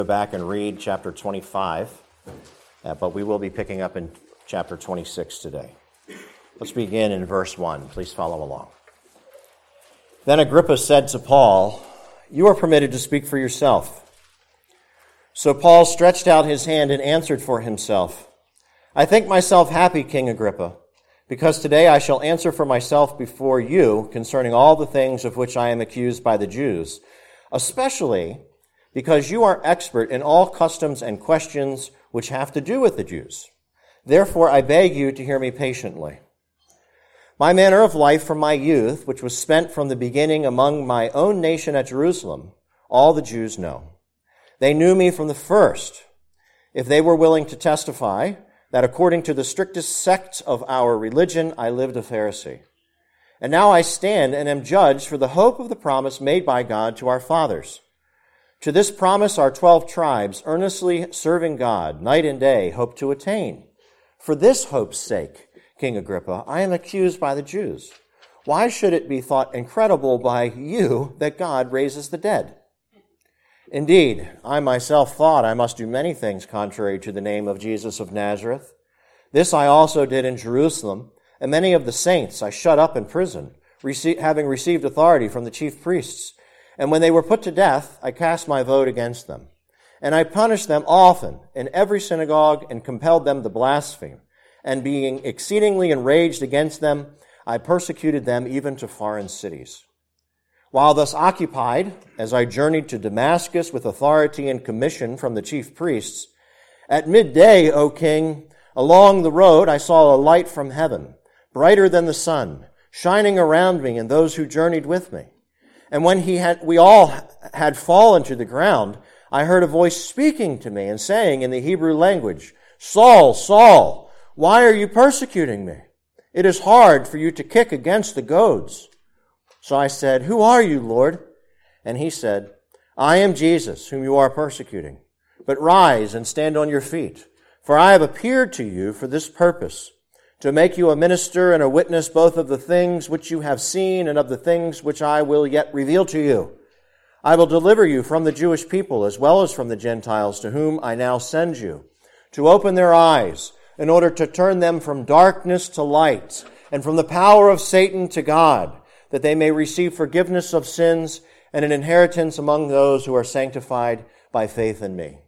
Go back and read chapter 25, but we will be picking up in chapter 26 today. Let's begin in verse 1. Please follow along. Then Agrippa said to Paul, "You are permitted to speak for yourself." So Paul stretched out his hand and answered for himself, "I think myself happy, King Agrippa, because today I shall answer for myself before you concerning all the things of which I am accused by the Jews, especially because you are expert in all customs and questions which have to do with the Jews. Therefore I beg you to hear me patiently. My manner of life from my youth, which was spent from the beginning among my own nation at Jerusalem, all the Jews know. They knew me from the first, if they were willing to testify that according to the strictest sect of our religion, I lived a Pharisee. And now I stand and am judged for the hope of the promise made by God to our fathers. To this promise our 12 tribes, earnestly serving God night and day, hope to attain. For this hope's sake, King Agrippa, I am accused by the Jews. Why should it be thought incredible by you that God raises the dead? Indeed, I myself thought I must do many things contrary to the name of Jesus of Nazareth. This I also did in Jerusalem, and many of the saints I shut up in prison, having received authority from the chief priests. And when they were put to death, I cast my vote against them. And I punished them often in every synagogue and compelled them to blaspheme. And being exceedingly enraged against them, I persecuted them even to foreign cities. While thus occupied, as I journeyed to Damascus with authority and commission from the chief priests, at midday, O king, along the road I saw a light from heaven, brighter than the sun, shining around me and those who journeyed with me. And when we all had fallen to the ground, I heard a voice speaking to me and saying in the Hebrew language, "Saul, Saul, why are you persecuting me? It is hard for you to kick against the goads." So I said, "Who are you, Lord?" And he said, "I am Jesus, whom you are persecuting. But rise and stand on your feet, for I have appeared to you for this purpose, to make you a minister and a witness both of the things which you have seen and of the things which I will yet reveal to you. I will deliver you from the Jewish people as well as from the Gentiles to whom I now send you, to open their eyes in order to turn them from darkness to light and from the power of Satan to God, that they may receive forgiveness of sins and an inheritance among those who are sanctified by faith in me.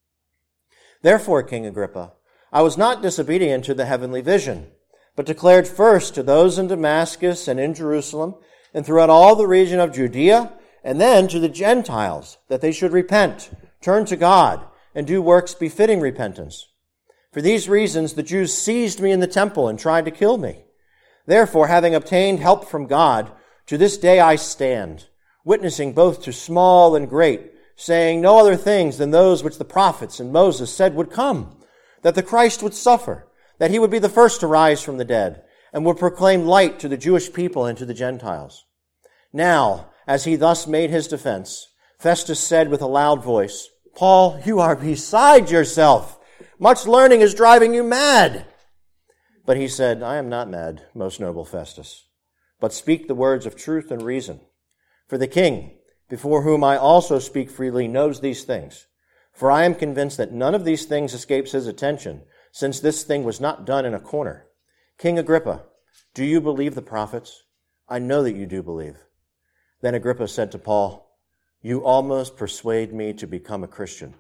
Therefore, King Agrippa, I was not disobedient to the heavenly vision, but declared first to those in Damascus and in Jerusalem and throughout all the region of Judea, and then to the Gentiles, that they should repent, turn to God, and do works befitting repentance. For these reasons the Jews seized me in the temple and tried to kill me. Therefore, having obtained help from God, to this day I stand, witnessing both to small and great, saying no other things than those which the prophets and Moses said would come, that the Christ would suffer, that he would be the first to rise from the dead, and would proclaim light to the Jewish people and to the Gentiles. Now, as he thus made his defense, Festus said with a loud voice, "Paul, you are beside yourself. Much learning is driving you mad." But he said, "I am not mad, most noble Festus, but speak the words of truth and reason. For the king, before whom I also speak freely, knows these things. For I am convinced that none of these things escapes his attention, since this thing was not done in a corner. King Agrippa, do you believe the prophets? I know that you do believe." Then Agrippa said to Paul, "You almost persuade me to become a Christian."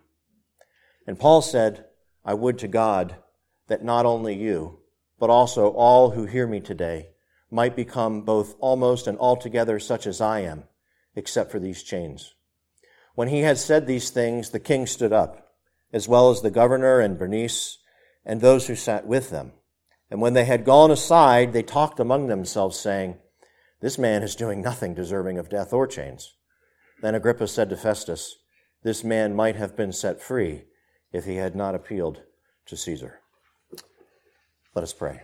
And Paul said, "I would to God that not only you, but also all who hear me today might become both almost and altogether such as I am, except for these chains." When he had said these things, the king stood up, as well as the governor and Bernice and those who sat with them. And when they had gone aside, they talked among themselves, saying, "This man is doing nothing deserving of death or chains." Then Agrippa said to Festus, "This man might have been set free if he had not appealed to Caesar." Let us pray.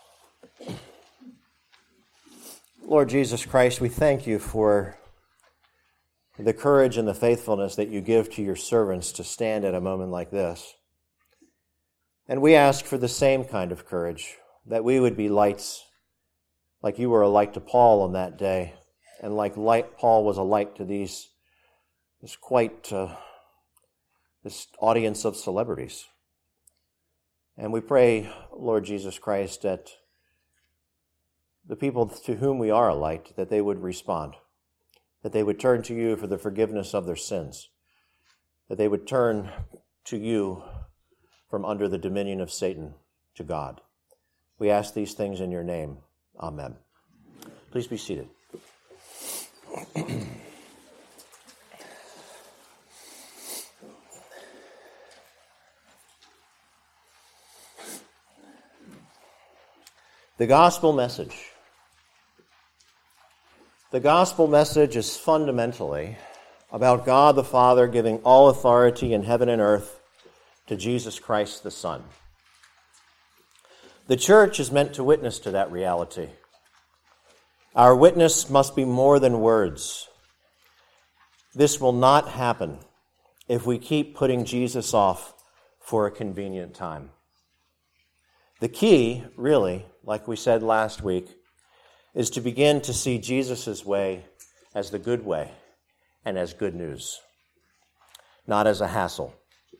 Lord Jesus Christ, we thank you for the courage and the faithfulness that you give to your servants to stand at a moment like this. And we ask for the same kind of courage, that we would be lights, like you were a light to Paul on that day, and like Paul was a light to these quite this audience of celebrities. And we pray, Lord Jesus Christ, that the people to whom we are a light, that they would respond, that they would turn to you for the forgiveness of their sins, that they would turn to you from under the dominion of Satan to God. We ask these things in your name. Amen. Please be seated. The gospel message. The gospel message is fundamentally about God the Father giving all authority in heaven and earth to Jesus Christ the Son. The church is meant to witness to that reality. Our witness must be more than words. This will not happen if we keep putting Jesus off for a convenient time. The key, really, like we said last week, is to begin to see Jesus' way as the good way and as good news, not as a hassle.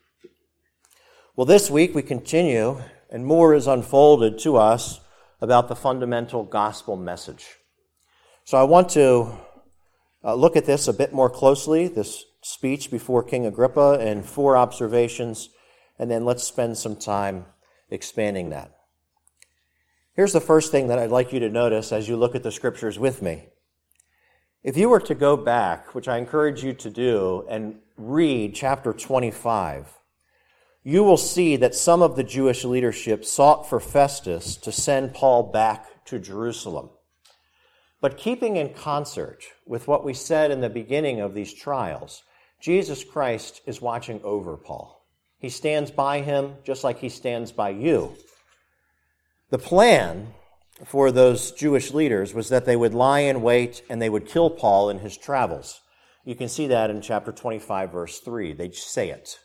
Well, this week we continue, and more is unfolded to us about the fundamental gospel message. So I want to look at this a bit more closely, this speech before King Agrippa, and 4 observations, and then let's spend some time expanding that. Here's the first thing that I'd like you to notice as you look at the scriptures with me. If you were to go back, which I encourage you to do, and read chapter 25, you will see that some of the Jewish leadership sought for Festus to send Paul back to Jerusalem. But keeping in concert with what we said in the beginning of these trials, Jesus Christ is watching over Paul. He stands by him just like he stands by you. The plan for those Jewish leaders was that they would lie in wait and they would kill Paul in his travels. You can see that in chapter 25, verse 3. They say it.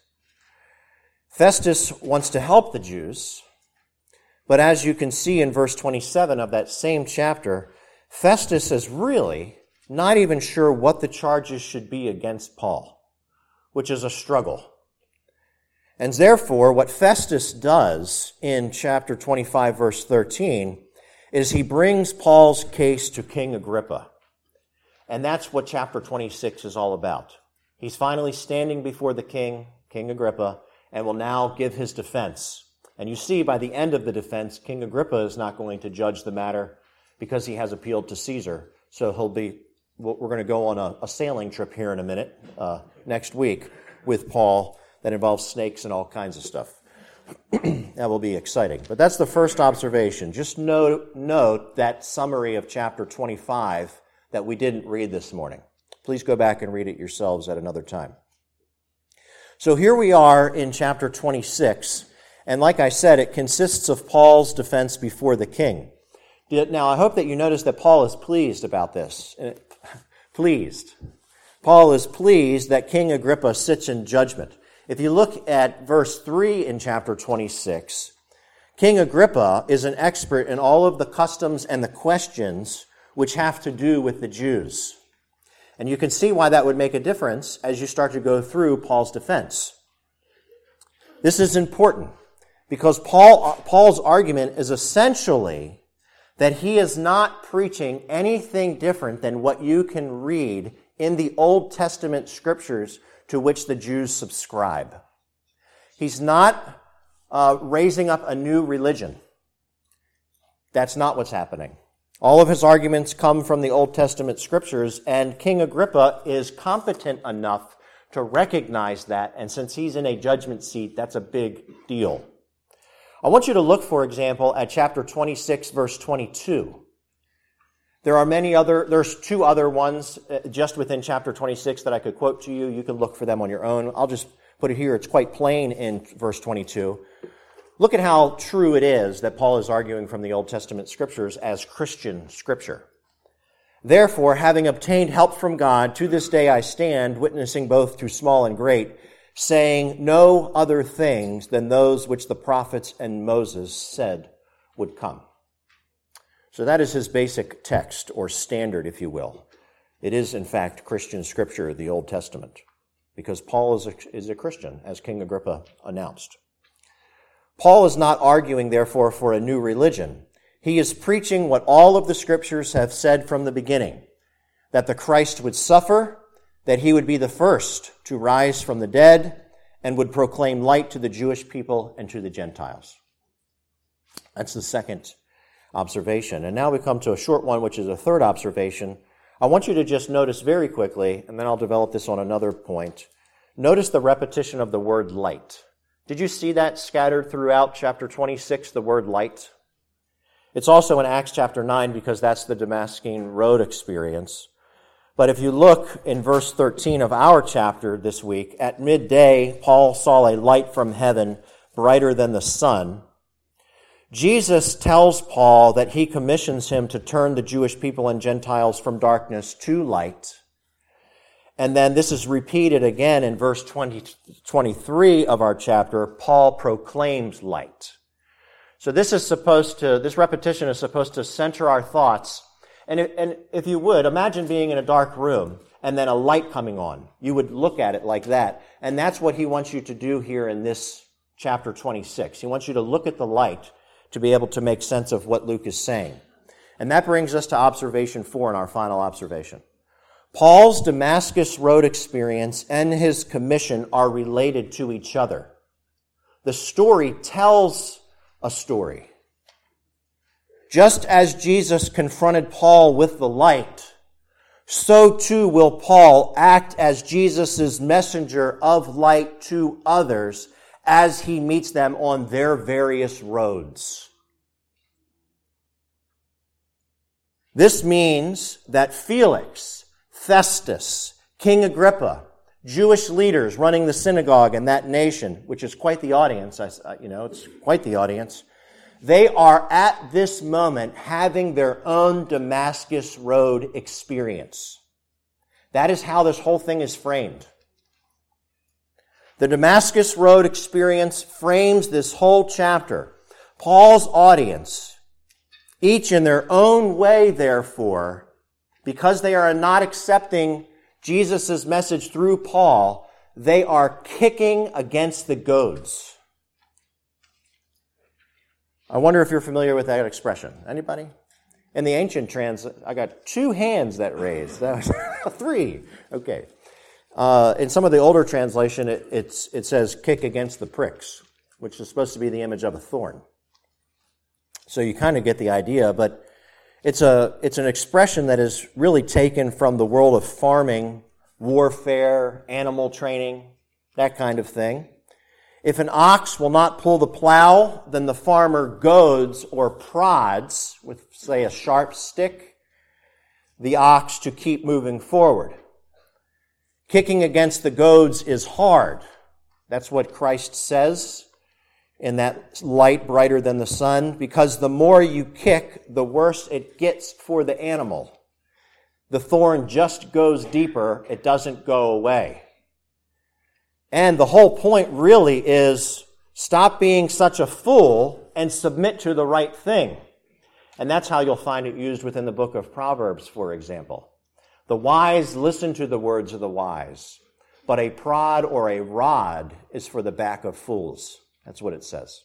Festus wants to help the Jews, but as you can see in verse 27 of that same chapter, Festus is really not even sure what the charges should be against Paul, which is a struggle. And therefore, what Festus does in chapter 25, verse 13, is he brings Paul's case to King Agrippa. And that's what chapter 26 is all about. He's finally standing before the king, King Agrippa, and will now give his defense. And you see by the end of the defense, King Agrippa is not going to judge the matter because he has appealed to Caesar. So we're going to go on a sailing trip here in a minute, next week, with Paul that involves snakes and all kinds of stuff. That will be exciting. But that's the first observation. Just note that summary of chapter 25 that we didn't read this morning. Please go back and read it yourselves at another time. So here we are in chapter 26, and like I said, it consists of Paul's defense before the king. Now, I hope that you notice that Paul is pleased about this. Pleased. Paul is pleased that King Agrippa sits in judgment. If you look at verse 3 in chapter 26, King Agrippa is an expert in all of the customs and the questions which have to do with the Jews. And you can see why that would make a difference as you start to go through Paul's defense. This is important because Paul's argument is essentially that he is not preaching anything different than what you can read in the Old Testament scriptures to which the Jews subscribe. He's not raising up a new religion. That's not what's happening. All of his arguments come from the Old Testament scriptures, and King Agrippa is competent enough to recognize that, and since he's in a judgment seat, that's a big deal. I want you to look, for example, at chapter 26, verse 22. There's 2 other ones just within chapter 26 that I could quote to you. You can look for them on your own. I'll just put it here. It's quite plain in verse 22. Look at how true it is that Paul is arguing from the Old Testament scriptures as Christian scripture. Therefore, having obtained help from God, to this day I stand, witnessing both to small and great, saying no other things than those which the prophets and Moses said would come. So that is his basic text, or standard, if you will. It is, in fact, Christian scripture, the Old Testament. because Paul is a Christian, as King Agrippa announced. Paul is not arguing, therefore, for a new religion. He is preaching what all of the Scriptures have said from the beginning, that the Christ would suffer, that he would be the first to rise from the dead, and would proclaim light to the Jewish people and to the Gentiles. That's the second observation. And now we come to a short one, which is a third observation. I want you to just notice very quickly, and then I'll develop this on another point. Notice the repetition of the word light. Did you see that scattered throughout chapter 26, the word light? It's also in Acts chapter 9 because that's the Damascene Road experience. But if you look in verse 13 of our chapter this week, at midday, Paul saw a light from heaven brighter than the sun. Jesus tells Paul that he commissions him to turn the Jewish people and Gentiles from darkness to light. And then this is repeated again in verse 23 of our chapter. Paul proclaims light. So this repetition is supposed to center our thoughts. And if you would, imagine being in a dark room and then a light coming on. You would look at it like that. And that's what he wants you to do here in this chapter 26. He wants you to look at the light to be able to make sense of what Luke is saying. And that brings us to observation 4 in our final observation. Paul's Damascus Road experience and his commission are related to each other. The story tells a story. Just as Jesus confronted Paul with the light, so too will Paul act as Jesus' messenger of light to others as he meets them on their various roads. This means that Felix, Festus, King Agrippa, Jewish leaders running the synagogue in that nation, which is quite the audience, it's quite the audience, they are at this moment having their own Damascus Road experience. That is how this whole thing is framed. The Damascus Road experience frames this whole chapter. Paul's audience, each in their own way, therefore, because they are not accepting Jesus' message through Paul, they are kicking against the goads. I wonder if you're familiar with that expression. Anybody? In the ancient I got 2 hands that raised. That was 3. Okay. In some of the older translation, it says kick against the pricks, which is supposed to be the image of a thorn. So you kind of get the idea, but it's an expression that is really taken from the world of farming, warfare, animal training, that kind of thing. If an ox will not pull the plow, then the farmer goads or prods with, say, a sharp stick, the ox to keep moving forward. Kicking against the goads is hard. That's what Christ says in that light brighter than the sun, because the more you kick, the worse it gets for the animal. The thorn just goes deeper, it doesn't go away. And the whole point really is stop being such a fool and submit to the right thing. And that's how you'll find it used within the book of Proverbs, for example. The wise listen to the words of the wise, but a prod or a rod is for the back of fools. That's what it says.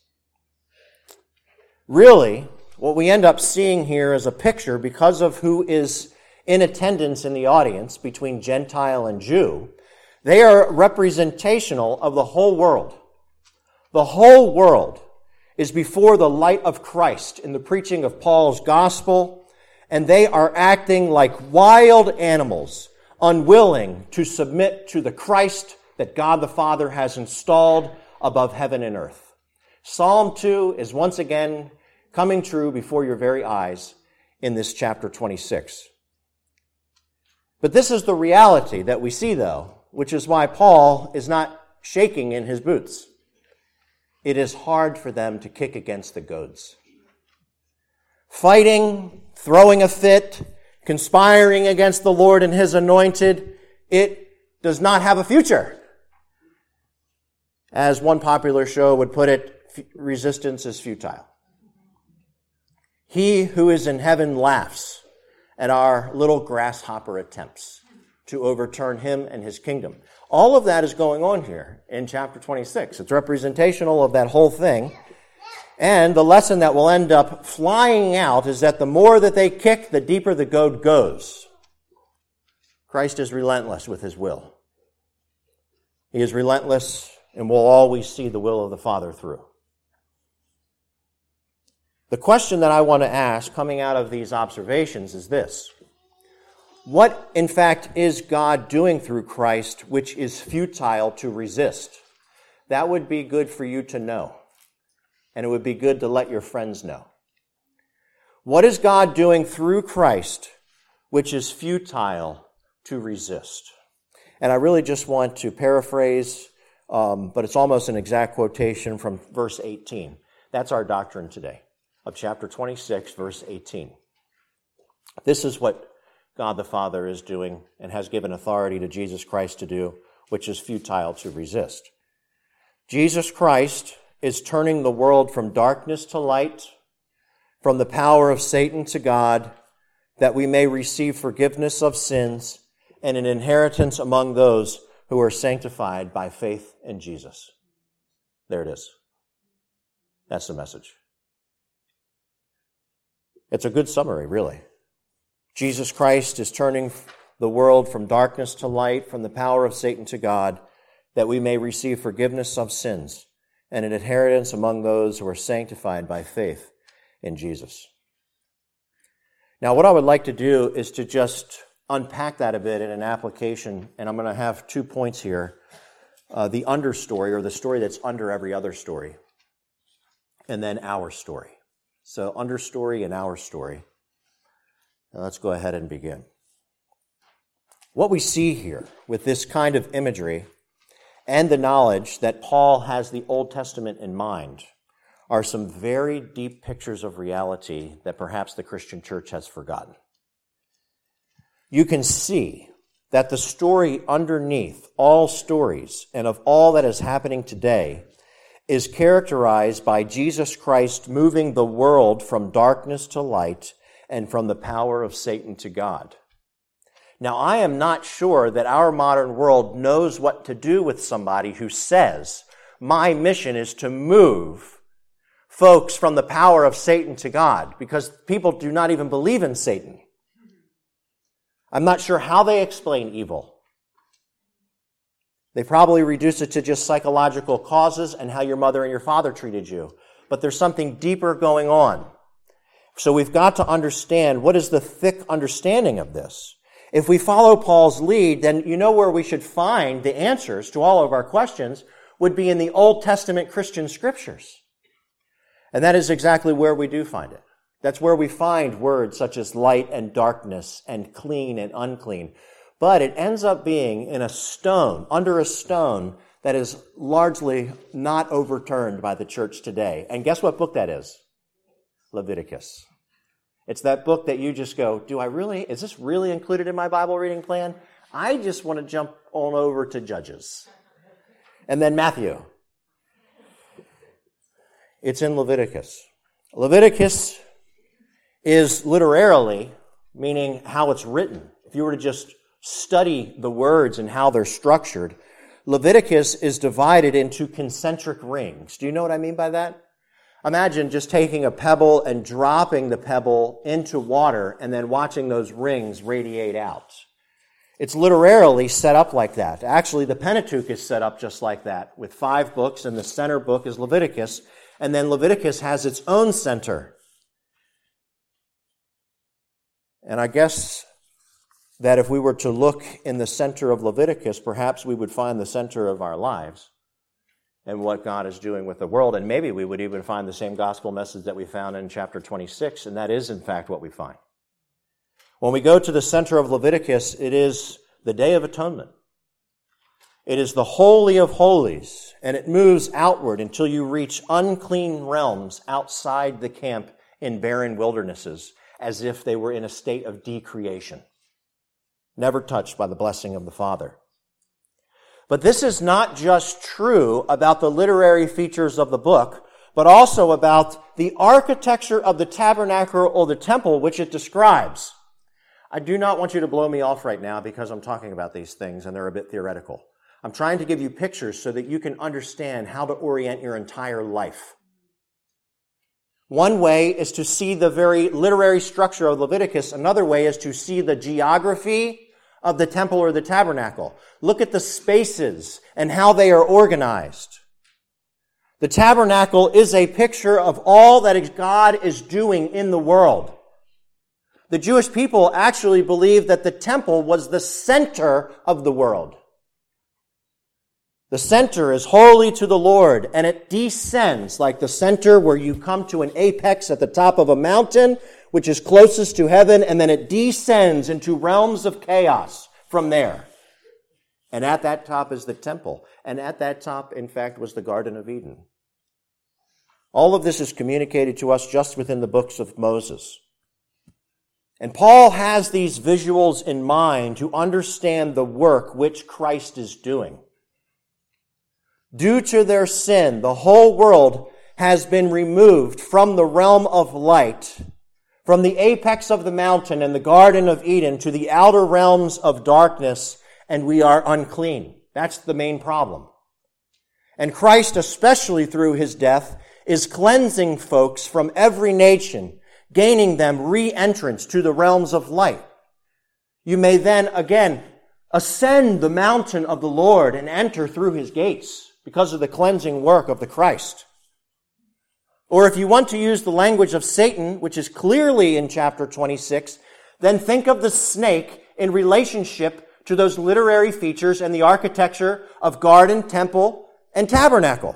Really, what we end up seeing here is a picture, because of who is in attendance in the audience between Gentile and Jew. They are representational of the whole world. The whole world is before the light of Christ in the preaching of Paul's gospel, and they are acting like wild animals, unwilling to submit to the Christ that God the Father has installed above heaven and earth. Psalm 2 is once again coming true before your very eyes in this chapter 26. But this is the reality that we see, though, which is why Paul is not shaking in his boots. It is hard for them to kick against the goads. Fighting, throwing a fit, conspiring against the Lord and his anointed, it does not have a future. As one popular show would put it, resistance is futile. He who is in heaven laughs at our little grasshopper attempts to overturn him and his kingdom. All of that is going on here in chapter 26. It's representational of that whole thing. And the lesson that will end up flying out is that the more that they kick, the deeper the goad goes. Christ is relentless with his will. He is relentless and will always see the will of the Father through. The question that I want to ask coming out of these observations is this. What, in fact, is God doing through Christ which is futile to resist? That would be good for you to know. And it would be good to let your friends know. What is God doing through Christ which is futile to resist? And I really just want to paraphrase, but it's almost an exact quotation from verse 18. That's our doctrine today, of chapter 26, verse 18. This is what God the Father is doing and has given authority to Jesus Christ to do, which is futile to resist. Jesus Christ is turning the world from darkness to light, from the power of Satan to God, that we may receive forgiveness of sins and an inheritance among those who are sanctified by faith in Jesus. There it is. That's the message. It's a good summary, really. Jesus Christ is turning the world from darkness to light, from the power of Satan to God, that we may receive forgiveness of sins and an inheritance among those who are sanctified by faith in Jesus. Now, what I would like to do is to just unpack that a bit in an application, and I'm going to have 2 points here. The understory, or the story that's under every other story, and then our story. So, understory and our story. Now, let's go ahead and begin. What we see here with this kind of imagery and the knowledge that Paul has the Old Testament in mind are some very deep pictures of reality that perhaps the Christian church has forgotten. You can see that the story underneath all stories and of all that is happening today is characterized by Jesus Christ moving the world from darkness to light and from the power of Satan to God. Now, I am not sure that our modern world knows what to do with somebody who says, my mission is to move folks from the power of Satan to God, because people do not even believe in Satan. I'm not sure how they explain evil. They probably reduce it to just psychological causes and how your mother and your father treated you. But there's something deeper going on. So we've got to understand what is the thick understanding of this. If we follow Paul's lead, then you know where we should find the answers to all of our questions would be in the Old Testament Christian scriptures. And that is exactly where we do find it. That's where we find words such as light and darkness and clean and unclean. But it ends up being in a stone, under a stone that is largely not overturned by the church today. And guess what book that is? Leviticus. It's that book that you just go, is this really included in my Bible reading plan? I just want to jump on over to Judges. And then Matthew. It's in Leviticus. Leviticus is literarily, meaning how it's written. If you were to just study the words and how they're structured, Leviticus is divided into concentric rings. Do you know what I mean by that? Imagine just taking a pebble and dropping the pebble into water and then watching those rings radiate out. It's literally set up like that. Actually, the Pentateuch is set up just like that, with 5 books, and the center book is Leviticus, and then Leviticus has its own center. And I guess that if we were to look in the center of Leviticus, perhaps we would find the center of our lives and what God is doing with the world. And maybe we would even find the same gospel message that we found in chapter 26, and that is, in fact, what we find. When we go to the center of Leviticus, it is the Day of Atonement. It is the Holy of Holies, and it moves outward until you reach unclean realms outside the camp in barren wildernesses, as if they were in a state of decreation, never touched by the blessing of the Father. But this is not just true about the literary features of the book, but also about the architecture of the tabernacle or the temple which it describes. I do not want you to blow me off right now because I'm talking about these things and they're a bit theoretical. I'm trying to give you pictures so that you can understand how to orient your entire life. One way is to see the very literary structure of Leviticus. Another way is to see the geography of the temple or the tabernacle. Look at the spaces and how they are organized. The tabernacle is a picture of all that God is doing in the world. The Jewish people actually believed that the temple was the center of the world. The center is holy to the Lord, and it descends like the center where you come to an apex at the top of a mountain, which is closest to heaven, and then it descends into realms of chaos from there. And at that top is the temple. And at that top, in fact, was the Garden of Eden. All of this is communicated to us just within the books of Moses. And Paul has these visuals in mind to understand the work which Christ is doing. Due to their sin, the whole world has been removed from the realm of light, from the apex of the mountain and the Garden of Eden to the outer realms of darkness, and we are unclean. That's the main problem. And Christ, especially through his death, is cleansing folks from every nation, gaining them re-entrance to the realms of light. You may then again ascend the mountain of the Lord and enter through his gates because of the cleansing work of the Christ. Or if you want to use the language of Satan, which is clearly in chapter 26, then think of the snake in relationship to those literary features and the architecture of garden, temple, and tabernacle.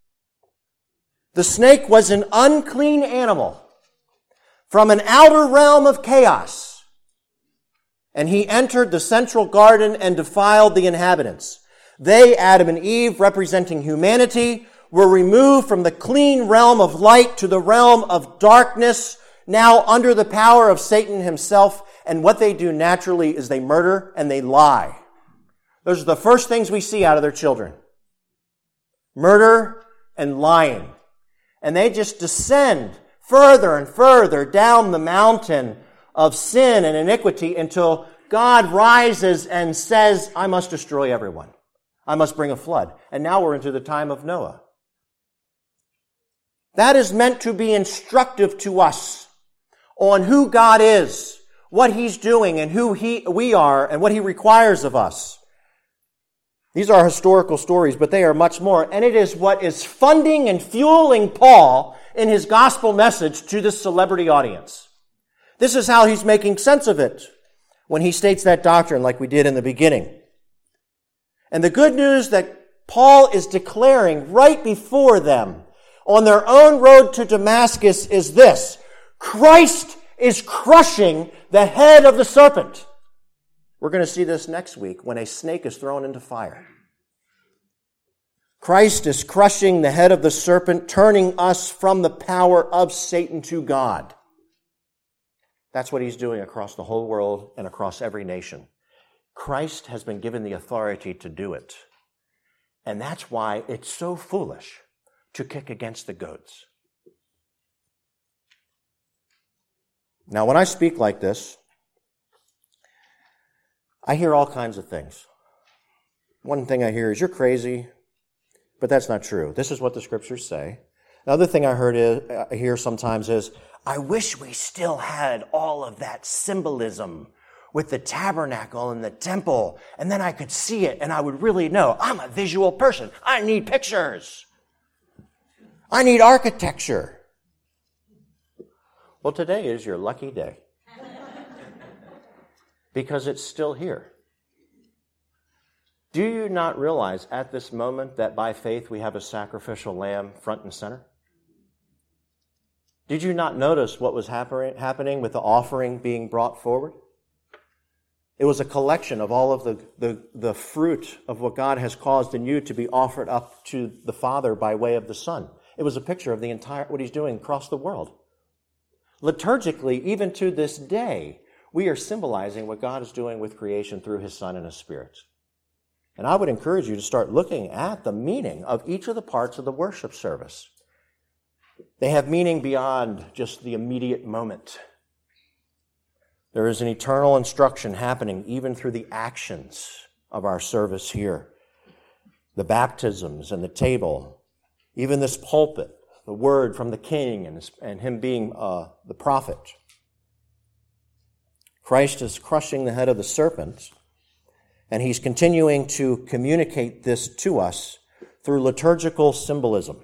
The snake was an unclean animal from an outer realm of chaos, and he entered the central garden and defiled the inhabitants. They, Adam and Eve, representing humanity, were removed from the clean realm of light to the realm of darkness, now under the power of Satan himself. And what they do naturally is they murder and they lie. Those are the first things we see out of their children. Murder and lying. And they just descend further and further down the mountain of sin and iniquity until God rises and says, I must destroy everyone. I must bring a flood. And now we're into the time of Noah. That is meant to be instructive to us on who God is, what he's doing, and who we are, and what he requires of us. These are historical stories, but they are much more. And it is what is funding and fueling Paul in his gospel message to this celebrity audience. This is how he's making sense of it when he states that doctrine like we did in the beginning. And the good news that Paul is declaring right before them on their own road to Damascus is this: Christ is crushing the head of the serpent. We're going to see this next week when a snake is thrown into fire. Christ is crushing the head of the serpent, turning us from the power of Satan to God. That's what he's doing across the whole world and across every nation. Christ has been given the authority to do it. And that's why it's so foolish to kick against the goads. Now, when I speak like this, I hear all kinds of things. One thing I hear is, you're crazy, but that's not true. This is what the scriptures say. The other thing I hear sometimes is, I wish we still had all of that symbolism with the tabernacle and the temple, and then I could see it and I would really know. I'm a visual person. I need pictures. I need architecture. Well, today is your lucky day. Because it's still here. Do you not realize at this moment that by faith we have a sacrificial lamb front and center? Did you not notice what was happening with the offering being brought forward? It was a collection of all of the fruit of what God has caused in you to be offered up to the Father by way of the Son. It was a picture of the entire, what he's doing across the world. Liturgically, even to this day, we are symbolizing what God is doing with creation through his Son and his Spirit. And I would encourage you to start looking at the meaning of each of the parts of the worship service. They have meaning beyond just the immediate moment. There is an eternal instruction happening even through the actions of our service here. the baptisms and the table, even this pulpit, the word from the king and him being the prophet. Christ is crushing the head of the serpent, and he's continuing to communicate this to us through liturgical symbolism.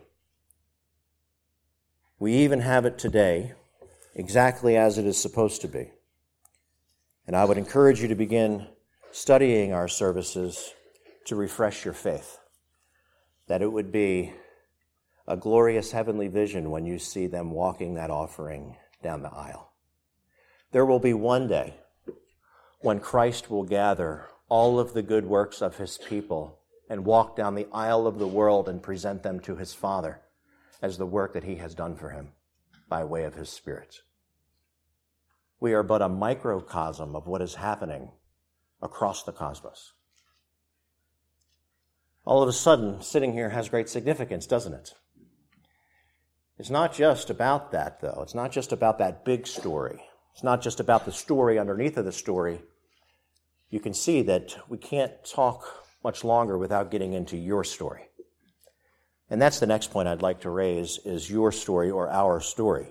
We even have it today exactly as it is supposed to be. And I would encourage you to begin studying our services to refresh your faith, that it would be a glorious heavenly vision when you see them walking that offering down the aisle. There will be one day when Christ will gather all of the good works of his people and walk down the aisle of the world and present them to his Father as the work that he has done for him by way of his Spirit. We are but a microcosm of what is happening across the cosmos. All of a sudden, sitting here has great significance, doesn't it? It's not just about that, though. It's not just about that big story. It's not just about the story underneath of the story. You can see that we can't talk much longer without getting into your story. And that's the next point I'd like to raise, is your story or our story.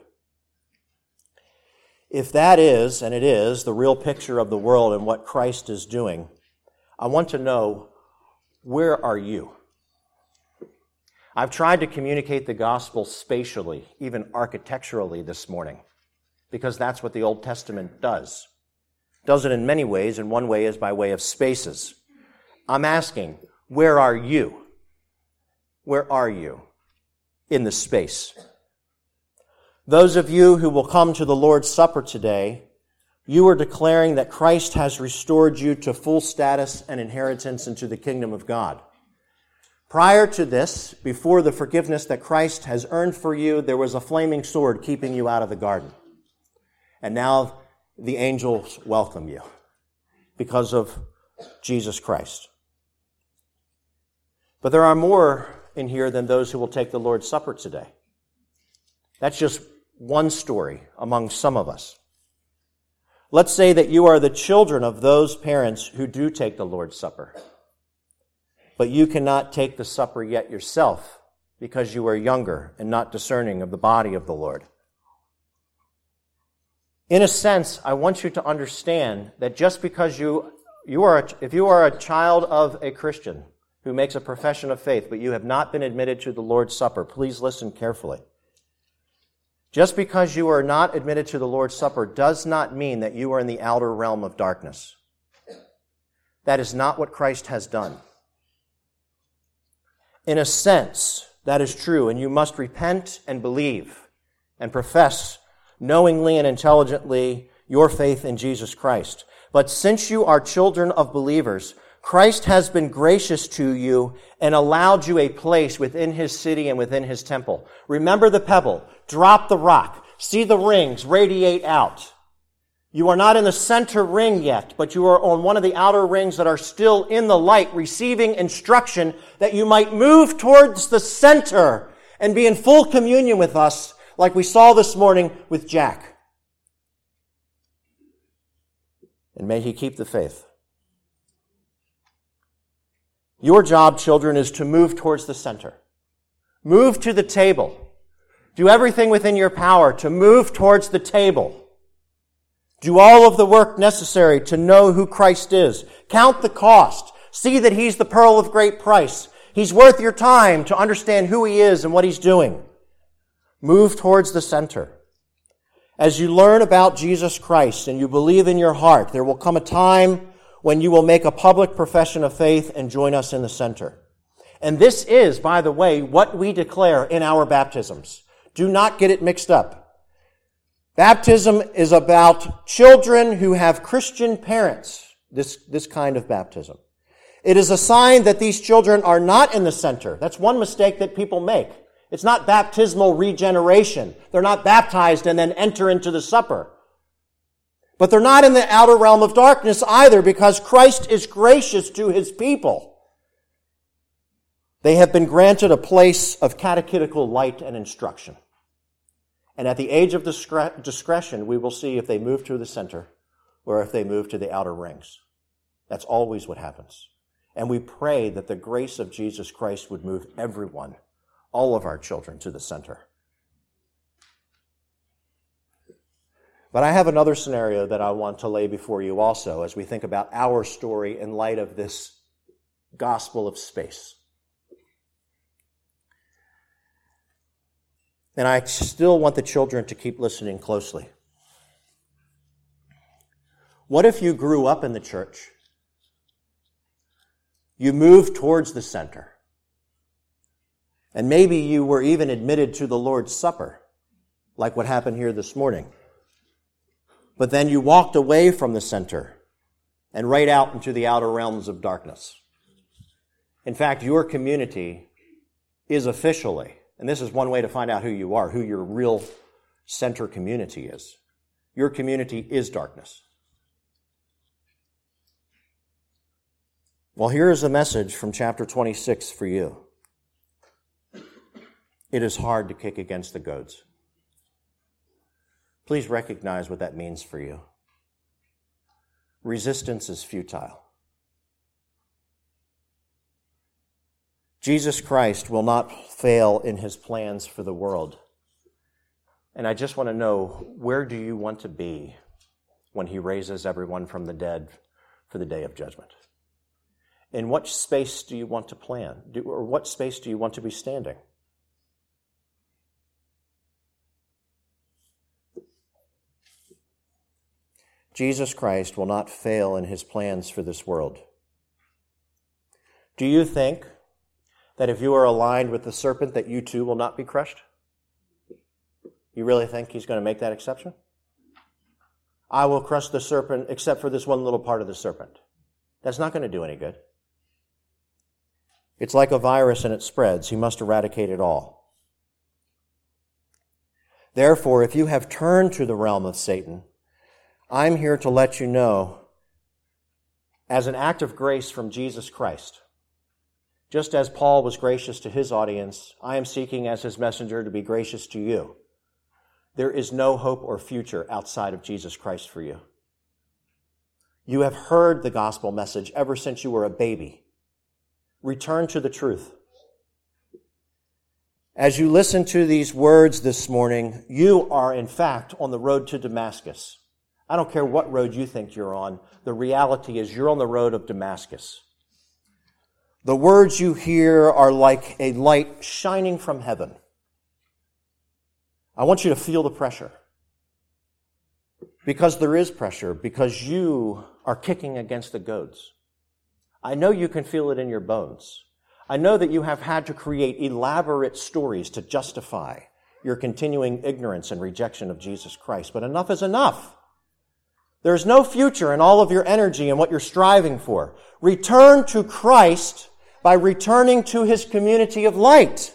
If that is, and it is, the real picture of the world and what Christ is doing, I want to know, where are you? I've tried to communicate the gospel spatially, even architecturally this morning, because that's what the Old Testament does. It does it in many ways, and one way is by way of spaces. I'm asking, where are you? Where are you in the space? Those of you who will come to the Lord's Supper today, you are declaring that Christ has restored you to full status and inheritance into the kingdom of God. Prior to this, before the forgiveness that Christ has earned for you, there was a flaming sword keeping you out of the garden. And now the angels welcome you because of Jesus Christ. But there are more in here than those who will take the Lord's Supper today. That's just one story among some of us. Let's say that you are the children of those parents who do take the Lord's Supper, but you cannot take the supper yet yourself because you are younger and not discerning of the body of the Lord. In a sense, I want you to understand that just because if you are a child of a Christian who makes a profession of faith, but you have not been admitted to the Lord's Supper, please listen carefully. Just because you are not admitted to the Lord's Supper does not mean that you are in the outer realm of darkness. That is not what Christ has done. In a sense, that is true, and you must repent and believe and profess knowingly and intelligently your faith in Jesus Christ. But since you are children of believers, Christ has been gracious to you and allowed you a place within his city and within his temple. Remember the pebble, drop the rock, see the rings radiate out. You are not in the center ring yet, but you are on one of the outer rings that are still in the light, receiving instruction that you might move towards the center and be in full communion with us, like we saw this morning with Jack. And may he keep the faith. Your job, children, is to move towards the center. Move to the table. Do everything within your power to move towards the table. Do all of the work necessary to know who Christ is. Count the cost. See that he's the pearl of great price. He's worth your time to understand who he is and what he's doing. Move towards the center. As you learn about Jesus Christ and you believe in your heart, there will come a time when you will make a public profession of faith and join us in the center. And this is, by the way, what we declare in our baptisms. Do not get it mixed up. Baptism is about children who have Christian parents, this kind of baptism. It is a sign that these children are not in the center. That's one mistake that people make. It's not baptismal regeneration. They're not baptized and then enter into the supper. But they're not in the outer realm of darkness either, because Christ is gracious to his people. They have been granted a place of catechetical light and instruction. And at the age of discretion, we will see if they move to the center or if they move to the outer rings. That's always what happens. And we pray that the grace of Jesus Christ would move everyone, all of our children, to the center. But I have another scenario that I want to lay before you also as we think about our story in light of this gospel of space. And I still want the children to keep listening closely. What if you grew up in the church? You moved towards the center. And maybe you were even admitted to the Lord's Supper, like what happened here this morning. But then you walked away from the center and right out into the outer realms of darkness. In fact, your community is officially, and this is one way to find out who you are, who your real center community is. Your community is darkness. Well, here is a message from chapter 26 for you. It is hard to kick against the goads. Please recognize what that means for you. Resistance is futile. Jesus Christ will not fail in his plans for the world. And I just want to know, where do you want to be when he raises everyone from the dead for the day of judgment? In what space do you want to plan? Or what space do you want to be standing? Jesus Christ will not fail in his plans for this world. Do you think that if you are aligned with the serpent that you too will not be crushed? You really think he's going to make that exception? I will crush the serpent except for this one little part of the serpent. That's not going to do any good. It's like a virus and it spreads. He must eradicate it all. Therefore, if you have turned to the realm of Satan, I'm here to let you know, as an act of grace from Jesus Christ, just as Paul was gracious to his audience, I am seeking as his messenger to be gracious to you. There is no hope or future outside of Jesus Christ for you. You have heard the gospel message ever since you were a baby. Return to the truth. As you listen to these words this morning, you are in fact on the road to Damascus. I don't care what road you think you're on. The reality is you're on the road of Damascus. The words you hear are like a light shining from heaven. I want you to feel the pressure. Because there is pressure, because you are kicking against the goads. I know you can feel it in your bones. I know that you have had to create elaborate stories to justify your continuing ignorance and rejection of Jesus Christ. But enough is enough. There's no future in all of your energy and what you're striving for. Return to Christ by returning to his community of light.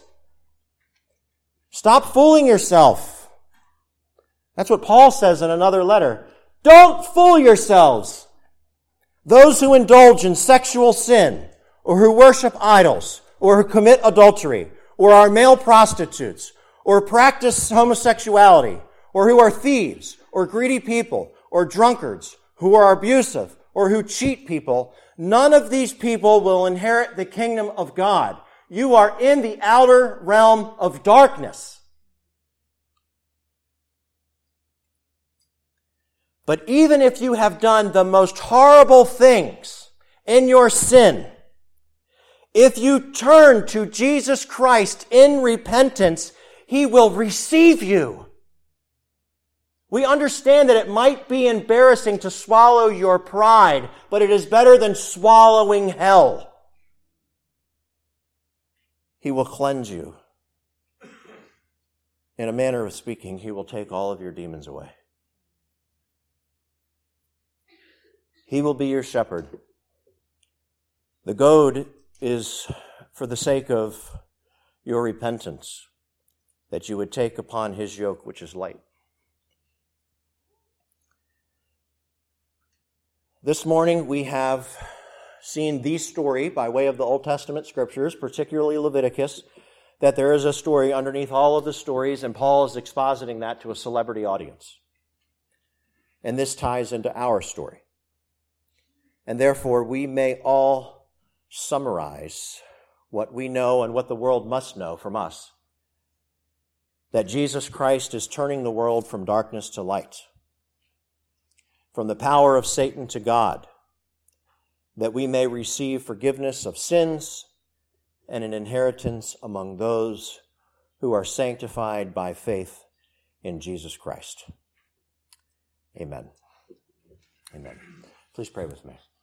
Stop fooling yourself. That's what Paul says in another letter. Don't fool yourselves. Those who indulge in sexual sin, or who worship idols, or who commit adultery, or are male prostitutes, or practice homosexuality, or who are thieves, or greedy people, or drunkards, who are abusive, or who cheat people, none of these people will inherit the kingdom of God. You are in the outer realm of darkness. But even if you have done the most horrible things in your sin, if you turn to Jesus Christ in repentance, he will receive you. We understand that it might be embarrassing to swallow your pride, but it is better than swallowing hell. He will cleanse you. In a manner of speaking, he will take all of your demons away. He will be your shepherd. The goad is for the sake of your repentance, that you would take upon his yoke, which is light. This morning we have seen the story by way of the Old Testament scriptures, particularly Leviticus, that there is a story underneath all of the stories, and Paul is expositing that to a celebrity audience. And this ties into our story. And therefore we may all summarize what we know and what the world must know from us, that Jesus Christ is turning the world from darkness to light, from the power of Satan to God, that we may receive forgiveness of sins and an inheritance among those who are sanctified by faith in Jesus Christ. Amen. Amen. Please pray with me.